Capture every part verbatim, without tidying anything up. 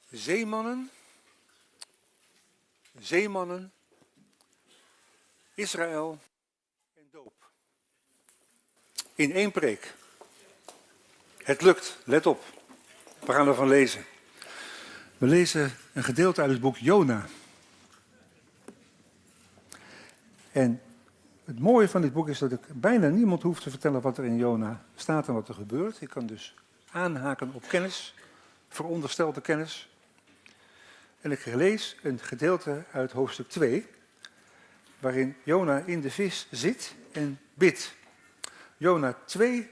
Zeemannen, zeemannen, Israël en doop. In één preek. Het lukt, let op. We gaan ervan lezen. We lezen een gedeelte uit het boek Jona. En het mooie van dit boek is dat ik bijna niemand hoef te vertellen wat er in Jona staat en wat er gebeurt. Ik kan dus aanhaken op kennis, veronderstelde kennis. En ik lees een gedeelte uit hoofdstuk twee, waarin Jona in de vis zit en bidt. Jona twee,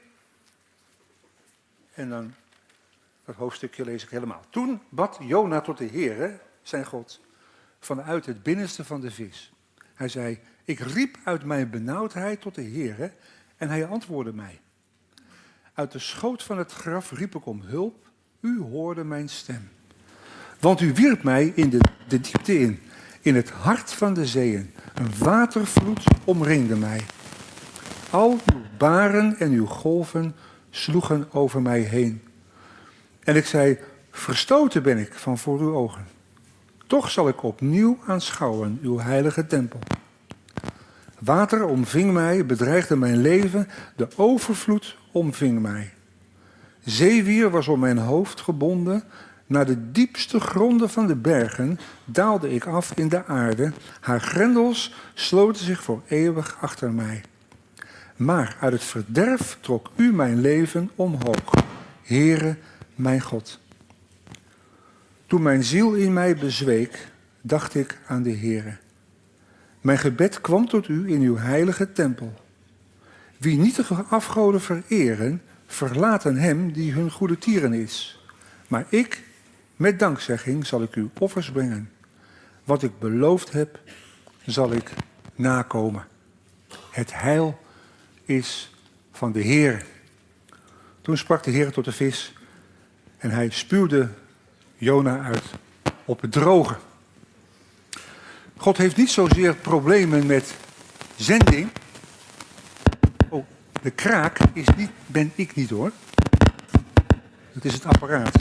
en dan dat hoofdstukje lees ik helemaal. Toen bad Jona tot de Heere, zijn God, vanuit het binnenste van de vis. Hij zei, ik riep uit mijn benauwdheid tot de Heere en hij antwoordde mij. Uit de schoot van het graf riep ik om hulp, u hoorde mijn stem. Want u wierp mij in de, de diepte in, in het hart van de zeeën. Een watervloed omringde mij. Al uw baren en uw golven sloegen over mij heen. En ik zei, verstoten ben ik van voor uw ogen. Toch zal ik opnieuw aanschouwen uw heilige tempel. Water omving mij, bedreigde mijn leven, de overvloed omving mij. Zeewier was om mijn hoofd gebonden. Naar de diepste gronden van de bergen daalde ik af in de aarde. Haar grendels sloten zich voor eeuwig achter mij. Maar uit het verderf trok u mijn leven omhoog, Heere, mijn God. Toen mijn ziel in mij bezweek, dacht ik aan de Heere. Mijn gebed kwam tot u in uw heilige tempel. Wie nietige afgoden vereren, verlaten hem die hun goede tieren is. Maar ik, met dankzegging, zal ik u offers brengen. Wat ik beloofd heb, zal ik nakomen. Het heil is van de Heer. Toen sprak de Heer tot de vis en hij spuwde Jona uit op het droge. God heeft niet zozeer problemen met zending. Oh, de kraak is niet, ben ik niet hoor. Het is het apparaat.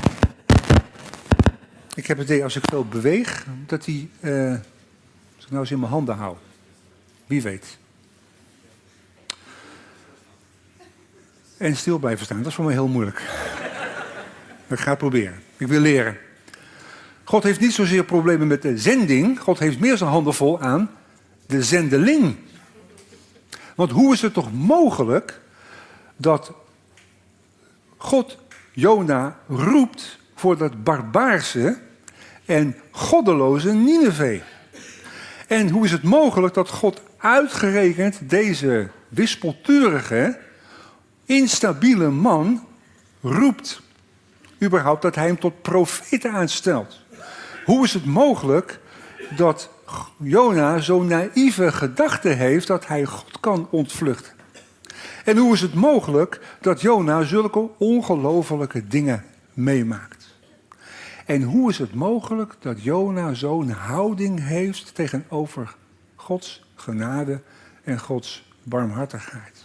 Ik heb het idee als ik veel beweeg, dat hij, uh, als ik nou eens in mijn handen hou. Wie weet. En stil blijven staan, dat is voor mij heel moeilijk. Ik ga het proberen. Ik wil leren. God heeft niet zozeer problemen met de zending. God heeft meer zijn handen vol aan de zendeling. Want hoe is het toch mogelijk dat God Jona roept voor dat barbaarse en goddeloze Nineve? En hoe is het mogelijk dat God uitgerekend deze wispelturige, instabiele man roept? Überhaupt dat hij hem tot profeet aanstelt. Hoe is het mogelijk dat Jona zo'n naïeve gedachte heeft dat hij God kan ontvluchten? En hoe is het mogelijk dat Jona zulke ongelofelijke dingen meemaakt? En hoe is het mogelijk dat Jona zo'n houding heeft tegenover Gods genade en Gods barmhartigheid?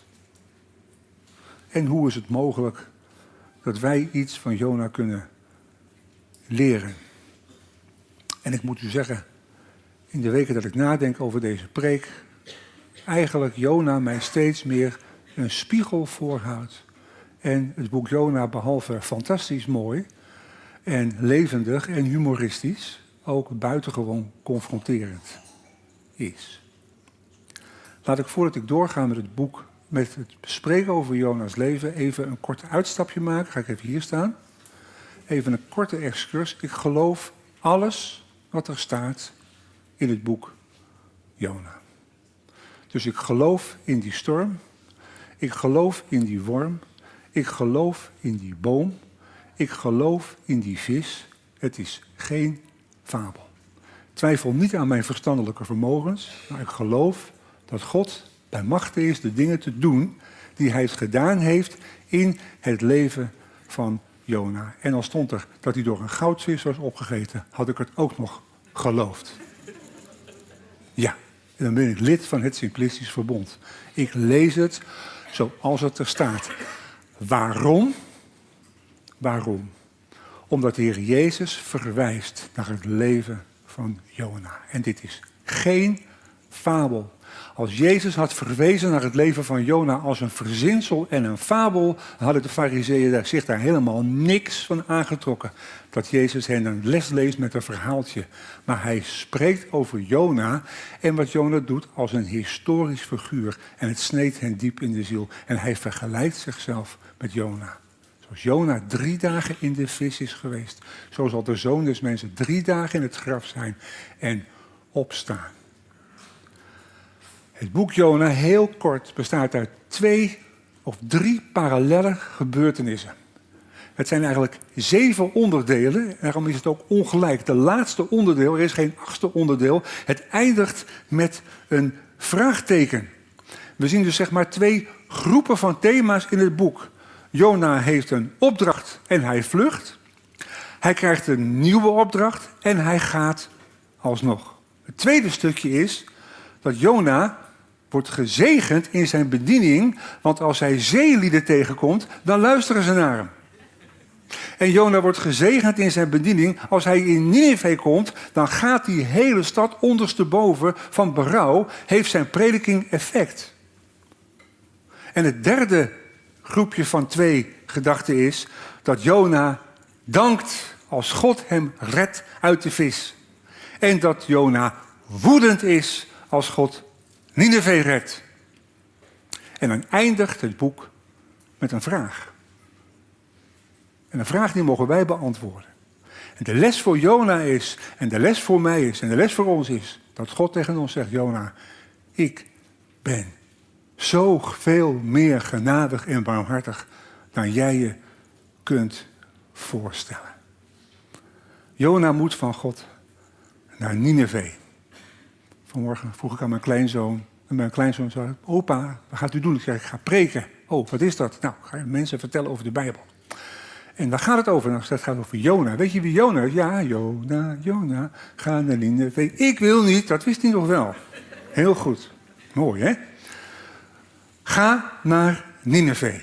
En hoe is het mogelijk dat wij iets van Jona kunnen leren? En ik moet u zeggen, in de weken dat ik nadenk over deze preek, eigenlijk Jona mij steeds meer een spiegel voorhoudt. En het boek Jona, behalve fantastisch mooi en levendig en humoristisch, ook buitengewoon confronterend is. Laat ik voordat ik doorga met het boek, met het bespreken over Jona's leven, even een kort uitstapje maken. Ga ik even hier staan. Even een korte excursus. Ik geloof alles wat er staat in het boek Jona. Dus ik geloof in die storm. Ik geloof in die worm. Ik geloof in die boom. Ik geloof in die vis. Het is geen fabel. Twijfel niet aan mijn verstandelijke vermogens, maar ik geloof dat God bij machte is de dingen te doen die hij gedaan heeft in het leven van Jona. En al stond er dat hij door een goudvis was opgegeten, had ik het ook nog geloofd. Ja, en dan ben ik lid van het Simplistisch Verbond. Ik lees het zoals het er staat. Waarom? Waarom? Omdat de Heer Jezus verwijst naar het leven van Jona. En dit is geen fabel. Als Jezus had verwezen naar het leven van Jona als een verzinsel en een fabel, hadden de farizeeën zich daar helemaal niks van aangetrokken. Dat Jezus hen een les leest met een verhaaltje. Maar hij spreekt over Jona en wat Jona doet als een historisch figuur. En het sneed hen diep in de ziel. En hij vergelijkt zichzelf met Jona. Zoals Jona drie dagen in de vis is geweest, zo zal de Zoon des Mensen drie dagen in het graf zijn en opstaan. Het boek Jona, heel kort, bestaat uit twee of drie parallelle gebeurtenissen. Het zijn eigenlijk zeven onderdelen, daarom is het ook ongelijk. De laatste onderdeel, er is geen achtste onderdeel, het eindigt met een vraagteken. We zien dus zeg maar twee groepen van thema's in het boek. Jona heeft een opdracht en hij vlucht. Hij krijgt een nieuwe opdracht en hij gaat alsnog. Het tweede stukje is dat Jona wordt gezegend in zijn bediening, want als hij zeelieden tegenkomt, dan luisteren ze naar hem. En Jona wordt gezegend in zijn bediening, als hij in Nineve komt, dan gaat die hele stad ondersteboven van berouw, heeft zijn prediking effect. En het derde groepje van twee gedachten is dat Jona dankt als God hem redt uit de vis. En dat Jona woedend is als God Nineve redt. En dan eindigt het boek met een vraag. En een vraag die mogen wij beantwoorden. En de les voor Jona is, en de les voor mij is, en de les voor ons is, dat God tegen ons zegt, Jona, ik ben zo veel meer genadig en barmhartig dan jij je kunt voorstellen. Jona moet van God naar Nineve. Vanmorgen vroeg ik aan mijn kleinzoon. En mijn kleinzoon zei, opa, wat gaat u doen? Ik zei, ik ga preken. Oh, wat is dat? Nou, ga je mensen vertellen over de Bijbel. En waar gaat het over? Nou, het gaat over Jona. Weet je wie Jona is? Ja, Jona, Jona, ga naar Nineve. Ik wil niet, dat wist hij nog wel. Heel goed. Mooi, hè? Ga naar Nineve.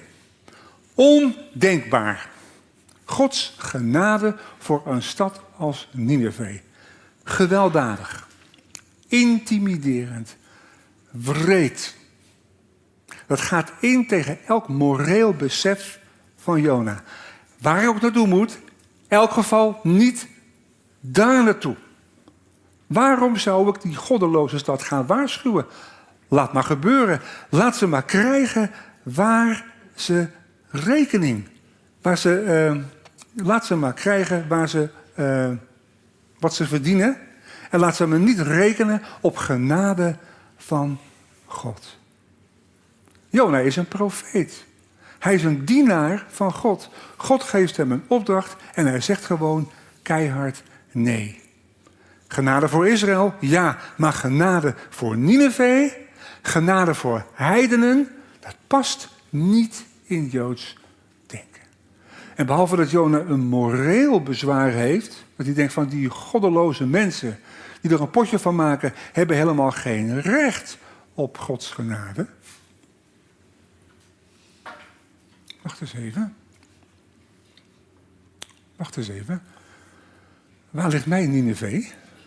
Ondenkbaar. Gods genade voor een stad als Nineve. Gewelddadig. Intimiderend. Wreed. Dat gaat in tegen elk moreel besef van Jona. Waar ik ook naartoe moet, in elk geval niet daar naartoe. Waarom zou ik die goddeloze stad gaan waarschuwen? Laat maar gebeuren. Laat ze maar krijgen waar ze rekening. Waar ze, uh, laat ze maar krijgen waar ze, uh, wat ze verdienen. En laat ze maar niet rekenen op genade van God. Jona is een profeet. Hij is een dienaar van God. God geeft hem een opdracht en hij zegt gewoon keihard nee. Genade voor Israël, ja, maar genade voor Nineve, genade voor heidenen, dat past niet in Joods denken. En behalve dat Jona een moreel bezwaar heeft, dat hij denkt van die goddeloze mensen die er een potje van maken, hebben helemaal geen recht op Gods genade. Wacht eens even. Wacht eens even. Waar ligt mijn Nineve?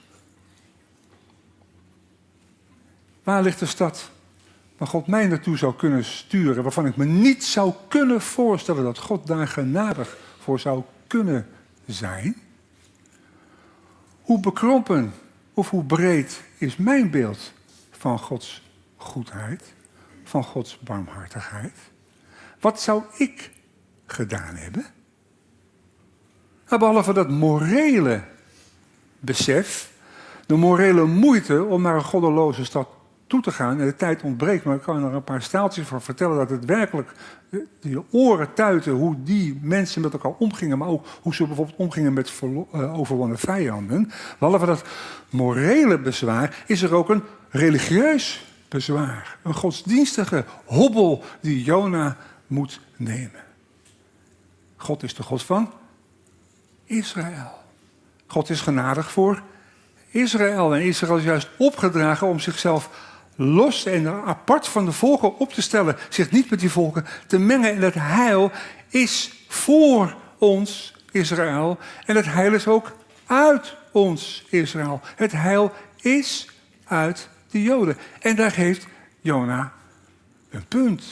Waar ligt de stad waar God mij naartoe zou kunnen sturen, waarvan ik me niet zou kunnen voorstellen dat God daar genadig voor zou kunnen zijn? Hoe bekrompen of hoe breed is mijn beeld van Gods goedheid, van Gods barmhartigheid? Wat zou ik gedaan hebben? Nou, behalve dat morele besef, de morele moeite om naar een goddeloze stad toe te gaan. En de tijd ontbreekt, maar ik kan er een paar staaltjes van vertellen dat het werkelijk de oren tuiten hoe die mensen met elkaar omgingen, maar ook hoe ze bijvoorbeeld omgingen met verlo- uh, overwonnen vijanden. Behalve dat morele bezwaar is er ook een religieus bezwaar. Een godsdienstige hobbel die Jona moet nemen. God is de God van Israël. God is genadig voor Israël. En Israël is juist opgedragen om zichzelf los en apart van de volken op te stellen. Zich niet met die volken te mengen. En het heil is voor ons Israël. En het heil is ook uit ons, Israël. Het heil is uit de Joden. En daar heeft Jona een punt.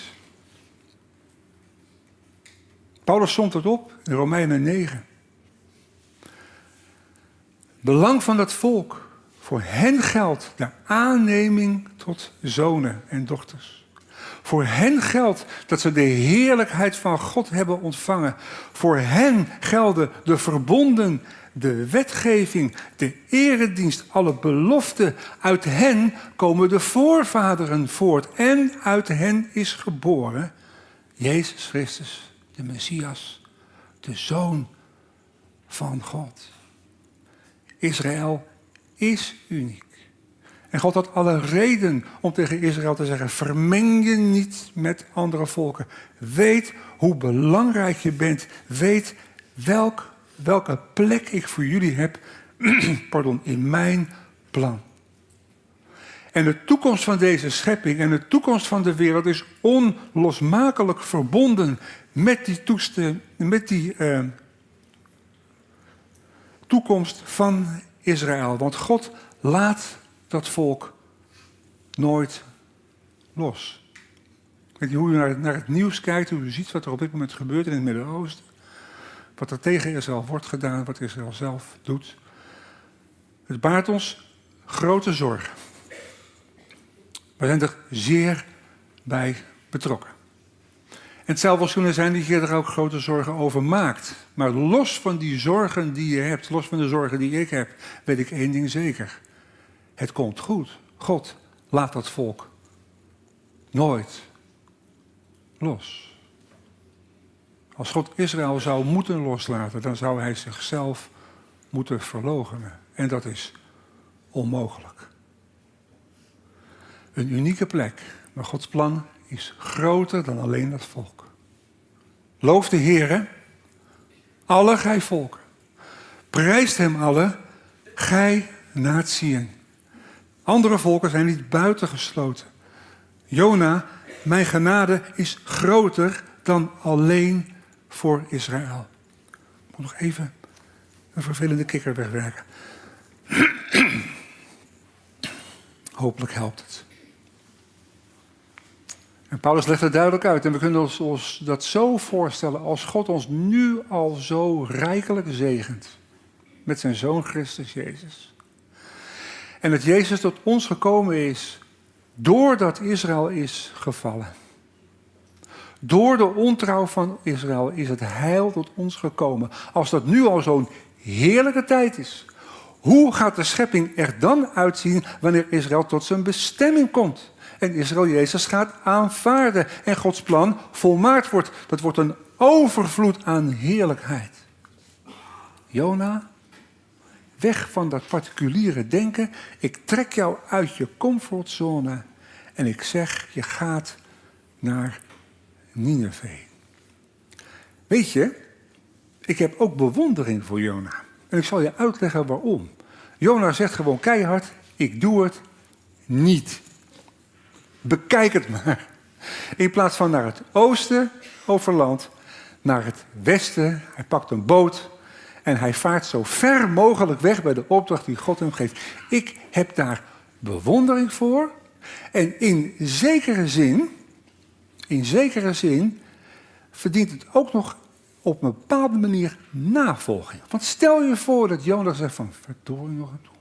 Paulus somt het op in Romeinen negen. Belang van dat volk. Voor hen geldt de aanneming tot zonen en dochters. Voor hen geldt dat ze de heerlijkheid van God hebben ontvangen. Voor hen gelden de verbonden, de wetgeving, de eredienst, alle beloften. Uit hen komen de voorvaderen voort. En uit hen is geboren Jezus Christus, de Messias, de Zoon van God. Israël is uniek. En God had alle reden om tegen Israël te zeggen, vermeng je niet met andere volken. Weet hoe belangrijk je bent. Weet welk, welke plek ik voor jullie heb pardon, in mijn plan. En de toekomst van deze schepping en de toekomst van de wereld is onlosmakelijk verbonden met die, toeste, met die uh, toekomst van Israël. Want God laat dat volk nooit los. Weet je, hoe u naar het, naar het nieuws kijkt, hoe u ziet wat er op dit moment gebeurt in het Midden-Oosten. Wat er tegen Israël wordt gedaan, wat Israël zelf doet. Het baart ons grote zorgen. We zijn er zeer bij betrokken. En het zou wel kunnen zijn dat je er ook grote zorgen over maakt. Maar los van die zorgen die je hebt, los van de zorgen die ik heb, weet ik één ding zeker. Het komt goed. God laat dat volk nooit los. Als God Israël zou moeten loslaten, dan zou hij zichzelf moeten verloochenen. En dat is onmogelijk. Een unieke plek, maar Gods plan is groter dan alleen dat volk. Loof de Heere, alle gij volken. Prijst hem alle, gij natieën. Andere volken zijn niet buitengesloten. Jona, mijn genade is groter dan alleen voor Israël. Ik moet nog even een vervelende kikker wegwerken. Hopelijk helpt het. En Paulus legt het duidelijk uit. En we kunnen ons, ons dat zo voorstellen als God ons nu al zo rijkelijk zegent. Met zijn Zoon Christus Jezus. En dat Jezus tot ons gekomen is doordat Israël is gevallen. Door de ontrouw van Israël is het heil tot ons gekomen. Als dat nu al zo'n heerlijke tijd is. Hoe gaat de schepping er dan uitzien wanneer Israël tot zijn bestemming komt? En Israël Jezus gaat aanvaarden en Gods plan volmaakt wordt. Dat wordt een overvloed aan heerlijkheid. Jona, weg van dat particuliere denken. Ik trek jou uit je comfortzone en ik zeg, je gaat naar Nineve. Weet je, ik heb ook bewondering voor Jona. En ik zal je uitleggen waarom. Jona zegt gewoon keihard, ik doe het niet. Bekijk het maar. In plaats van naar het oosten over land, naar het westen. Hij pakt een boot en hij vaart zo ver mogelijk weg bij de opdracht die God hem geeft. Ik heb daar bewondering voor. En in zekere zin, in zekere zin, verdient het ook nog op een bepaalde manier navolging. Want stel je voor dat Jona zegt van, verdorie nog aan toe.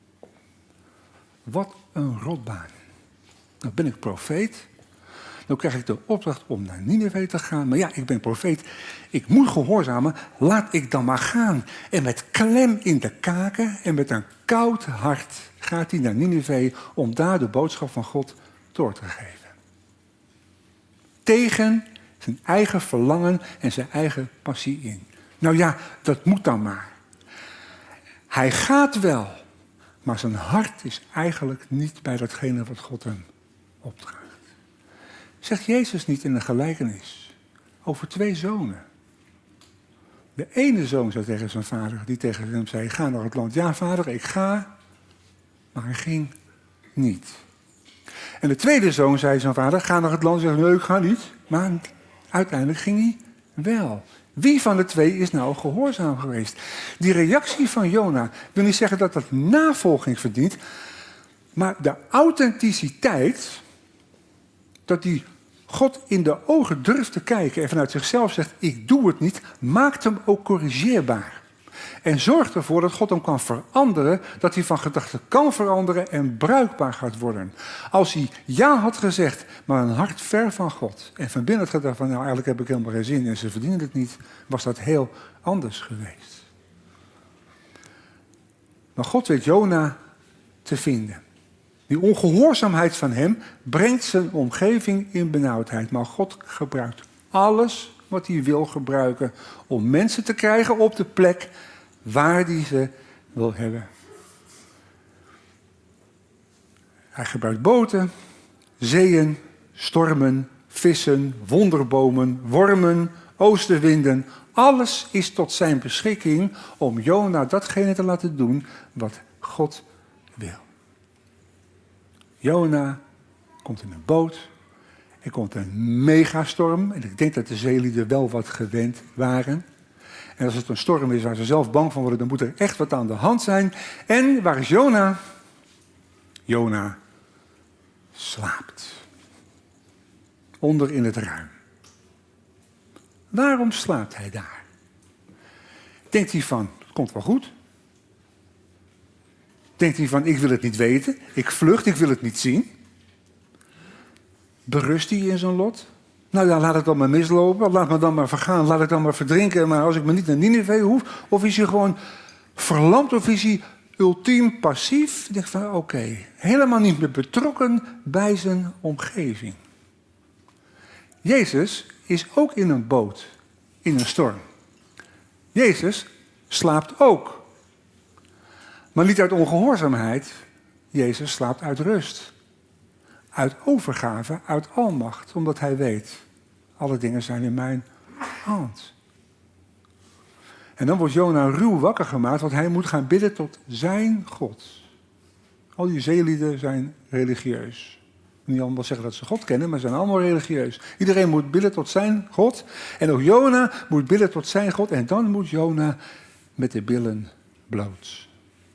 Wat een rotbaan. Dan ben ik profeet. Dan krijg ik de opdracht om naar Nineve te gaan. Maar ja, ik ben profeet. Ik moet gehoorzamen. Laat ik dan maar gaan. En met klem in de kaken en met een koud hart gaat hij naar Nineve om daar de boodschap van God door te geven. Tegen zijn eigen verlangen en zijn eigen passie in. Nou ja, dat moet dan maar. Hij gaat wel, maar zijn hart is eigenlijk niet bij datgene wat God hem opdraagt. Zegt Jezus niet in een gelijkenis over twee zonen? De ene zoon zei tegen zijn vader, die tegen hem zei, ga naar het land. Ja vader, ik ga, maar hij ging niet. En de tweede zoon zei zijn vader, ga naar het land. Hij zei, nee, ik ga niet. Maar uiteindelijk ging hij wel. Wie van de twee is nou gehoorzaam geweest? Die reactie van Jona wil niet zeggen dat dat navolging verdient, maar de authenticiteit, dat hij God in de ogen durft te kijken en vanuit zichzelf zegt, ik doe het niet, maakt hem ook corrigeerbaar. En zorgt ervoor dat God hem kan veranderen, dat hij van gedachten kan veranderen en bruikbaar gaat worden. Als hij ja had gezegd, maar een hart ver van God, en van binnen had gedacht van, nou eigenlijk heb ik helemaal geen zin en ze verdienen het niet, was dat heel anders geweest. Maar God weet Jona te vinden. Die ongehoorzaamheid van hem brengt zijn omgeving in benauwdheid. Maar God gebruikt alles wat hij wil gebruiken om mensen te krijgen op de plek waar hij ze wil hebben. Hij gebruikt boten, zeeën, stormen, vissen, wonderbomen, wormen, oostenwinden. Alles is tot zijn beschikking om Jona datgene te laten doen wat God wil. Jona komt in een boot. Er komt een megastorm. En ik denk dat de zeelieden wel wat gewend waren. En als het een storm is waar ze zelf bang van worden, dan moet er echt wat aan de hand zijn. En waar is Jona? Jona slaapt. Onder in het ruim. Waarom slaapt hij daar? Denkt hij van, het komt wel goed. Denkt hij van, ik wil het niet weten. Ik vlucht, ik wil het niet zien. Berust hij in zijn lot? Nou ja, laat het dan maar mislopen. Laat me dan maar vergaan. Laat ik dan maar verdrinken. Maar als ik me niet naar Nineve hoef. Of is hij gewoon verlamd? Of is hij ultiem passief? Ik denk van, oké. Okay, helemaal niet meer betrokken bij zijn omgeving. Jezus is ook in een boot. In een storm. Jezus slaapt ook. Maar niet uit ongehoorzaamheid. Jezus slaapt uit rust. Uit overgave, uit almacht. Omdat hij weet, alle dingen zijn in mijn hand. En dan wordt Jona ruw wakker gemaakt, want hij moet gaan bidden tot zijn God. Al die zeelieden zijn religieus. Niet allemaal zeggen dat ze God kennen, maar ze zijn allemaal religieus. Iedereen moet bidden tot zijn God. En ook Jona moet bidden tot zijn God. En dan moet Jona met de billen bloot.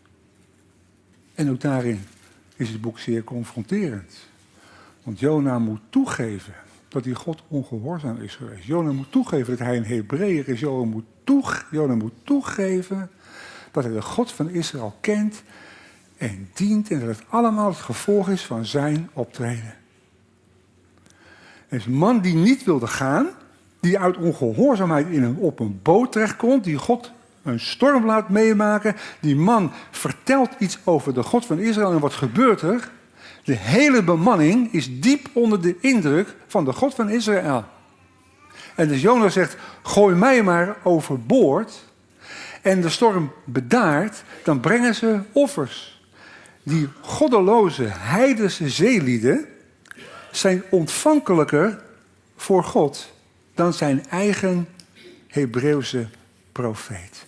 En ook daarin is het boek zeer confronterend. Want Jona moet toegeven dat hij God ongehoorzaam is geweest. Jona moet toegeven dat hij een Hebreeër is. Jona moet, toege- Jona moet toegeven dat hij de God van Israël kent en dient. En dat het allemaal het gevolg is van zijn optreden. Er is een man die niet wilde gaan, die uit ongehoorzaamheid in een, op een boot terechtkomt, die God een storm laat meemaken. Die man vertelt iets over de God van Israël en wat gebeurt er? De hele bemanning is diep onder de indruk van de God van Israël. En dus Jona zegt, gooi mij maar overboord. En de storm bedaart, dan brengen ze offers. Die goddeloze, heidense zeelieden zijn ontvankelijker voor God dan zijn eigen Hebreeuwse profeet.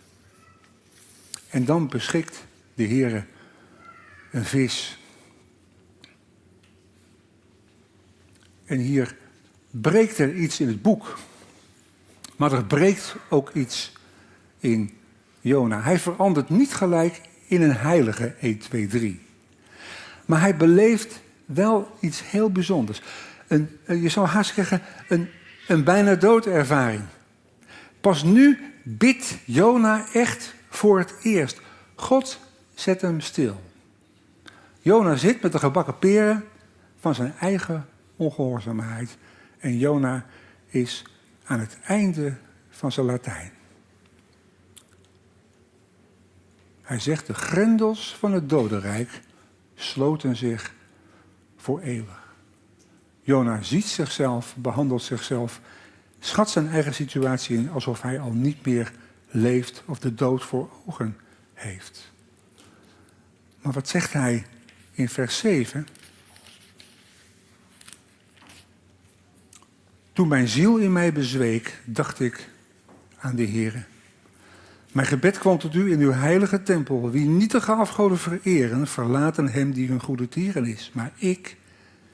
En dan beschikt de Heere een vis. En hier breekt er iets in het boek. Maar er breekt ook iets in Jona. Hij verandert niet gelijk in een heilige één, twee, drie. Maar hij beleeft wel iets heel bijzonders. Een, je zou haast zeggen, een, een bijna doodervaring. Pas nu bidt Jona echt voor het eerst. God zet hem stil. Jona zit met de gebakken peren van zijn eigen ongehoorzaamheid. En Jona is aan het einde van zijn Latijn. Hij zegt, de grendels van het dodenrijk sloten zich voor eeuwig. Jona ziet zichzelf, behandelt zichzelf, schat zijn eigen situatie in alsof hij al niet meer leeft of de dood voor ogen heeft. Maar wat zegt hij in vers zeven? Toen mijn ziel in mij bezweek, dacht ik aan de Heere. Mijn gebed kwam tot u in uw heilige tempel. Wie nietige afgoden vereren, verlaten hem die hun goede tieren is. Maar ik,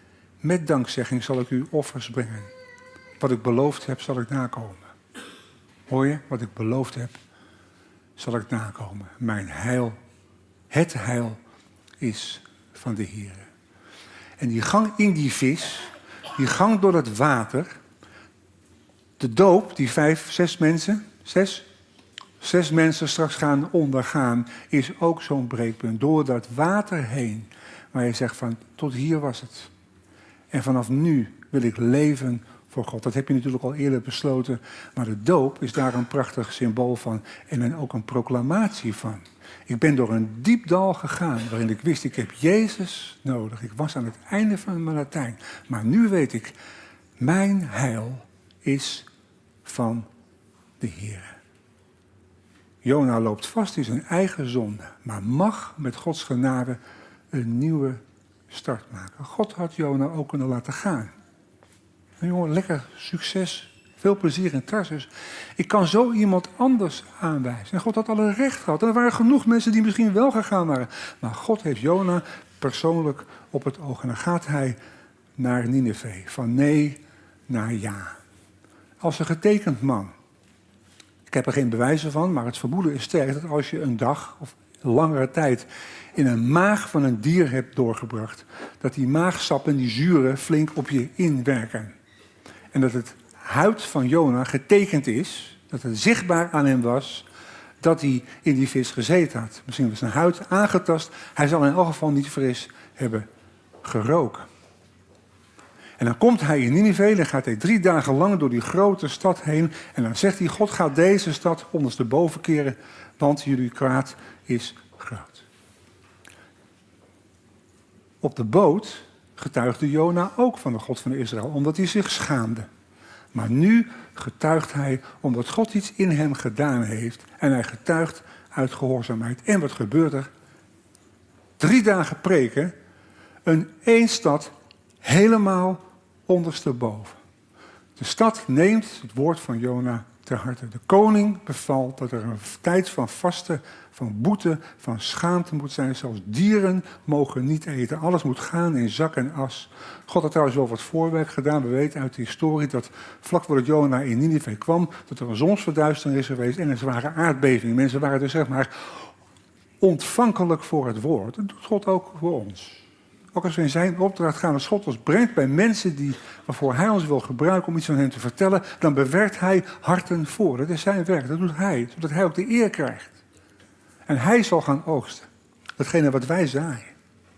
met dankzegging, zal ik u offers brengen. Wat ik beloofd heb, zal ik nakomen. Hoor je, wat ik beloofd heb, zal ik nakomen. Mijn heil, het heil is van de Heer. En die gang in die vis, die gang door het water, de doop, die vijf, zes mensen, zes, zes mensen straks gaan ondergaan, is ook zo'n breekpunt. Door dat water heen, waar je zegt van, tot hier was het. En vanaf nu wil ik leven voor God. Dat heb je natuurlijk al eerder besloten, maar de doop is daar een prachtig symbool van en dan ook een proclamatie van. Ik ben door een diep dal gegaan waarin ik wist, ik heb Jezus nodig. Ik was aan het einde van mijn Latijn. Maar nu weet ik, mijn heil is van de Heer. Jona loopt vast in zijn eigen zonde, maar mag met Gods genade een nieuwe start maken. God had Jona ook kunnen laten gaan. En jongen, lekker succes, veel plezier in Tarsus. Ik kan zo iemand anders aanwijzen. En God had alle recht gehad. En er waren genoeg mensen die misschien wel gegaan waren. Maar God heeft Jona persoonlijk op het oog. En dan gaat hij naar Nineve. Van nee naar ja. Als een getekend man. Ik heb er geen bewijzen van, maar het vermoeden is sterk dat als je een dag of een langere tijd in een maag van een dier hebt doorgebracht, dat die maagsappen en die zuren flink op je inwerken. En dat het huid van Jona getekend is, dat het zichtbaar aan hem was, dat hij in die vis gezeten had. Misschien was zijn huid aangetast, hij zal in elk geval niet fris hebben geroken. En dan komt hij in Nineve en gaat hij drie dagen lang door die grote stad heen. En dan zegt hij, God gaat deze stad ondersteboven keren, want jullie kwaad is groot. Op de boot getuigde Jona ook van de God van Israël, omdat hij zich schaamde. Maar nu getuigt hij omdat God iets in hem gedaan heeft. En hij getuigt uit gehoorzaamheid. En wat gebeurt er? Drie dagen preken, een één stad helemaal ondersteboven. De stad neemt het woord van Jona ter harte. De koning bevalt dat er een tijd van vasten, van boete, van schaamte moet zijn. Zelfs dieren mogen niet eten. Alles moet gaan in zak en as. God had trouwens wel wat voorwerk gedaan. We weten uit de historie dat vlak voordat Jona in Nineve kwam, dat er een zonsverduistering is geweest en een zware aardbeving. Mensen waren dus zeg maar ontvankelijk voor het woord. Dat doet God ook voor ons. Ook als we in zijn opdracht gaan, als God ons brengt bij mensen die, waarvoor hij ons wil gebruiken om iets van hem te vertellen, dan bewerkt hij harten voor. Dat is zijn werk, dat doet hij, zodat hij ook de eer krijgt. En hij zal gaan oogsten, datgene wat wij zaaien.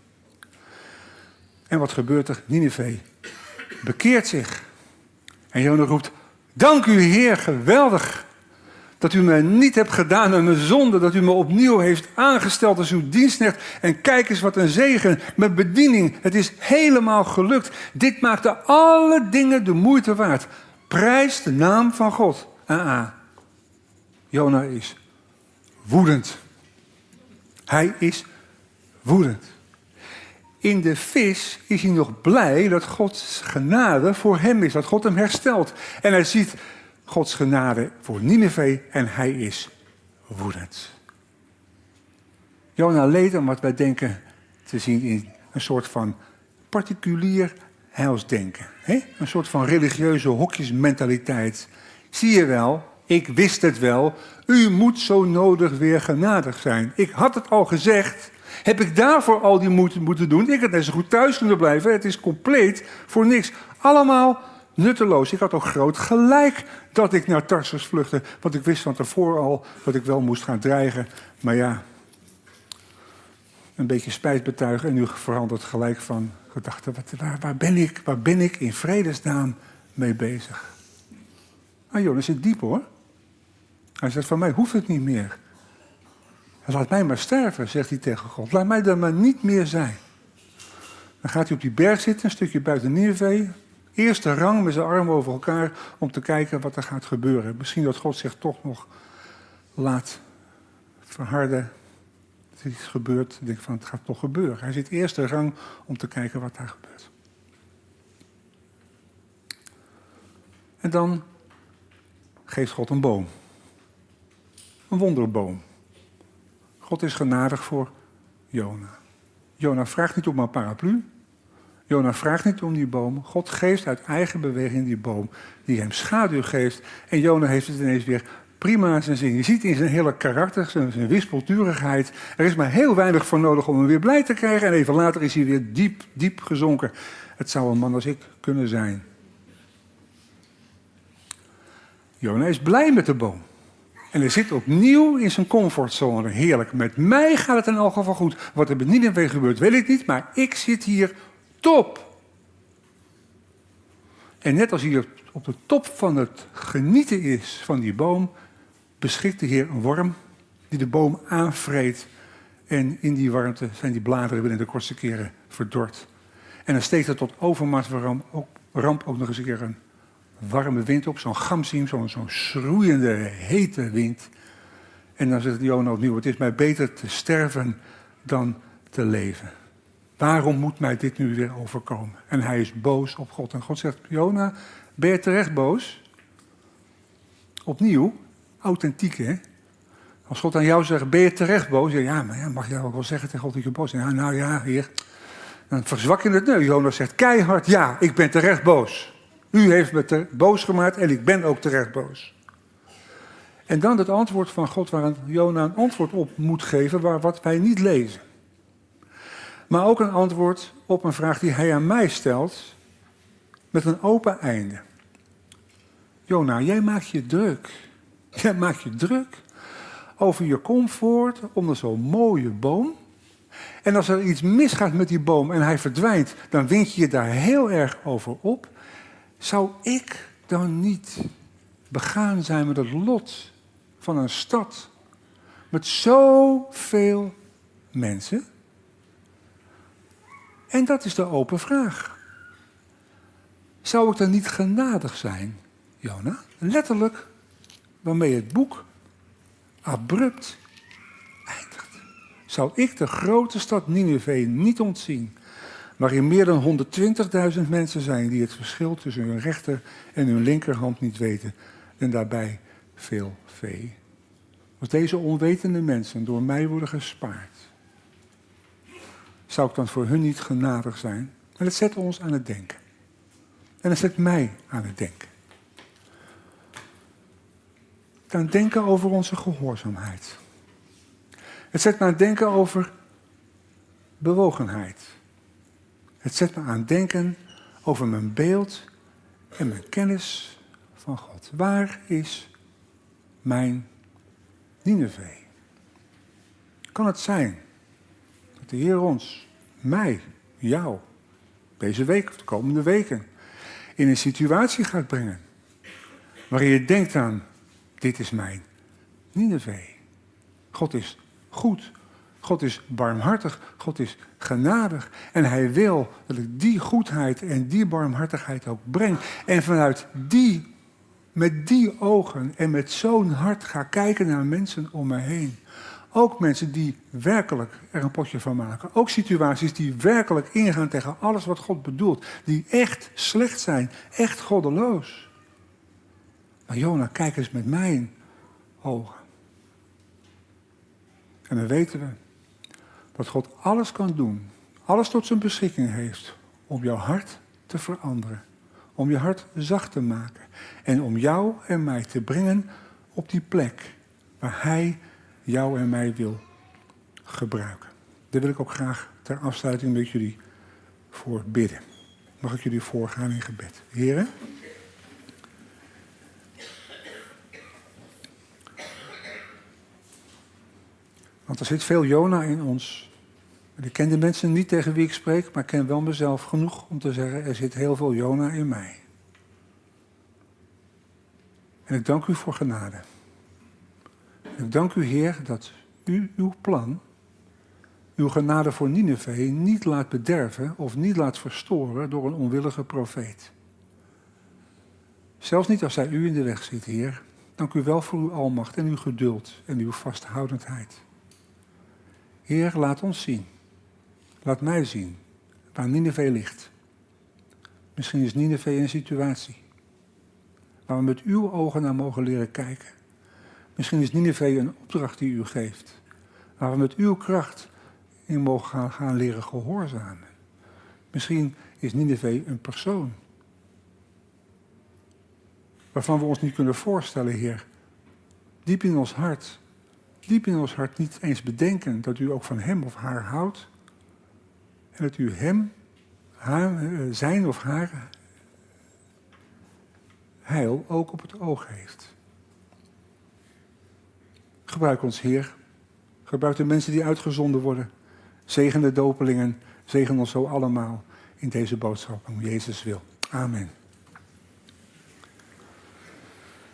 En wat gebeurt er? Nineve bekeert zich. En Jona roept, dank u Heer, geweldig. Dat u me niet hebt gedaan aan een zonde. Dat u me opnieuw heeft aangesteld als uw dienstknecht. En kijk eens wat een zegen met bediening. Het is helemaal gelukt. Dit maakte alle dingen de moeite waard. Prijs de naam van God. Ah, ah. Jona is woedend. Hij is woedend. In de vis is hij nog blij dat Gods genade voor hem is. Dat God hem herstelt. En hij ziet Gods genade voor Nineve en hij is woedend. Jona leed om wat wij denken te zien in een soort van particulier heilsdenken. Hè? Een soort van religieuze hokjesmentaliteit. Zie je wel, ik wist het wel, u moet zo nodig weer genadig zijn. Ik had het al gezegd, heb ik daarvoor al die moeite moeten doen? Ik had net zo goed thuis kunnen blijven, het is compleet voor niks. Allemaal nutteloos. Ik had ook groot gelijk dat ik naar Tarsus vluchtte. Want ik wist van tevoren al dat ik wel moest gaan dreigen. Maar ja, een beetje spijt betuigen. En nu verandert gelijk van gedachten. Wat, waar, waar, ben ik, waar ben ik in vredesnaam mee bezig? Ah Jonas zit diep hoor. Hij zegt, van mij hoeft het niet meer. Laat mij maar sterven, zegt hij tegen God. Laat mij er maar niet meer zijn. Dan gaat hij op die berg zitten, een stukje buiten Nineve. Eerste rang met zijn armen over elkaar om te kijken wat er gaat gebeuren. Misschien dat God zich toch nog laat verharden. Het is gebeurd. Ik denk van het gaat toch gebeuren. Hij zit eerste rang om te kijken wat daar gebeurt. En dan geeft God een boom. Een wonderboom. God is genadig voor Jona. Jona vraagt niet om een paraplu. Jona vraagt niet om die boom. God geeft uit eigen beweging die boom die hem schaduw geeft. En Jona heeft het ineens weer prima in zijn zin. Je ziet in zijn hele karakter, zijn, zijn wispelturigheid. Er is maar heel weinig voor nodig om hem weer blij te krijgen. En even later is hij weer diep, diep gezonken. Het zou een man als ik kunnen zijn. Jona is blij met de boom. En hij zit opnieuw in zijn comfortzone. Heerlijk. Met mij gaat het in elk geval goed. Wat er met Nineve gebeurt, weet ik niet. Maar ik zit hier top. En net als hij op de top van het genieten is van die boom, beschikt de Heer een worm die de boom aanvreet. En in die warmte zijn die bladeren binnen de kortste keren verdord. En dan steekt er tot overmaat van ramp ook, ramp ook nog eens een keer een warme wind op. Zo'n gamsiem, zo'n zo'n schroeiende, hete wind. En dan zegt Jona opnieuw, het is mij beter te sterven dan te leven. Waarom moet mij dit nu weer overkomen? En hij is boos op God. En God zegt, Jona, ben je terecht boos? Opnieuw, authentiek hè. Als God aan jou zegt, ben je terecht boos? Ja, maar ja, mag jij ook wel zeggen tegen God dat je boos bent? Ja, nou ja, Heer. Dan verzwak je het. Nee, Jona zegt keihard, ja, ik ben terecht boos. U heeft me te boos gemaakt en ik ben ook terecht boos. En dan het antwoord van God waar Jona een antwoord op moet geven, waar wat wij niet lezen. Maar ook een antwoord op een vraag die hij aan mij stelt, met een open einde. Jona, jij maakt je druk. Jij maakt je druk over je comfort onder zo'n mooie boom. En als er iets misgaat met die boom en hij verdwijnt, dan wind je je daar heel erg over op. Zou ik dan niet begaan zijn met het lot van een stad met zoveel mensen? En dat is de open vraag. Zou ik dan niet genadig zijn, Jona? Letterlijk, waarmee het boek abrupt eindigt. Zou ik de grote stad Nineve niet ontzien, waarin meer dan honderdtwintigduizend mensen zijn die het verschil tussen hun rechter en hun linkerhand niet weten, en daarbij veel vee. Als deze onwetende mensen door mij worden gespaard, zou ik dan voor hun niet genadig zijn? En dat zet ons aan het denken. En dat zet mij aan het denken. Aan het denken over onze gehoorzaamheid. Het zet me aan het denken over bewogenheid. Het zet me aan het denken over mijn beeld en mijn kennis van God. Waar is mijn Nineve? Kan het zijn dat de Heer ons, mij, jou, deze week of de komende weken, in een situatie gaat brengen waarin je denkt aan, dit is mijn Nineve. God is goed. God is barmhartig. God is genadig. En hij wil dat ik die goedheid en die barmhartigheid ook breng. En vanuit die, met die ogen en met zo'n hart ga kijken naar mensen om me heen. Ook mensen die werkelijk er een potje van maken. Ook situaties die werkelijk ingaan tegen alles wat God bedoelt. Die echt slecht zijn. Echt goddeloos. Maar Jona, kijk eens met mijn ogen. En dan weten we dat God alles kan doen. Alles tot zijn beschikking heeft om jouw hart te veranderen. Om je hart zacht te maken. En om jou en mij te brengen op die plek waar hij jou en mij wil gebruiken. Daar wil ik ook graag ter afsluiting met jullie voor bidden. Mag ik jullie voorgaan in gebed. Heren, want er zit veel Jona in ons. Ik ken de mensen niet tegen wie ik spreek, maar ik ken wel mezelf genoeg om te zeggen, er zit heel veel Jona in mij. En ik dank u voor genade. En ik dank u, Heer, dat u uw plan, uw genade voor Nineve, niet laat bederven of niet laat verstoren door een onwillige profeet. Zelfs niet als zij u in de weg zit, Heer. Dank u wel voor uw almacht en uw geduld en uw vasthoudendheid. Heer, laat ons zien. Laat mij zien waar Nineve ligt. Misschien is Nineve een situatie waar we met uw ogen naar mogen leren kijken. Misschien is Nineve een opdracht die u geeft, waar we met uw kracht in mogen gaan, gaan leren gehoorzamen. Misschien is Nineve een persoon. Waarvan we ons niet kunnen voorstellen, Heer. Diep in ons hart. Diep in ons hart niet eens bedenken dat u ook van hem of haar houdt. En dat u hem, haar, zijn of haar heil ook op het oog heeft. Gebruik ons, Heer. Gebruik de mensen die uitgezonden worden. Zegen de dopelingen. Zegen ons zo allemaal in deze boodschap om Jezus wil. Amen.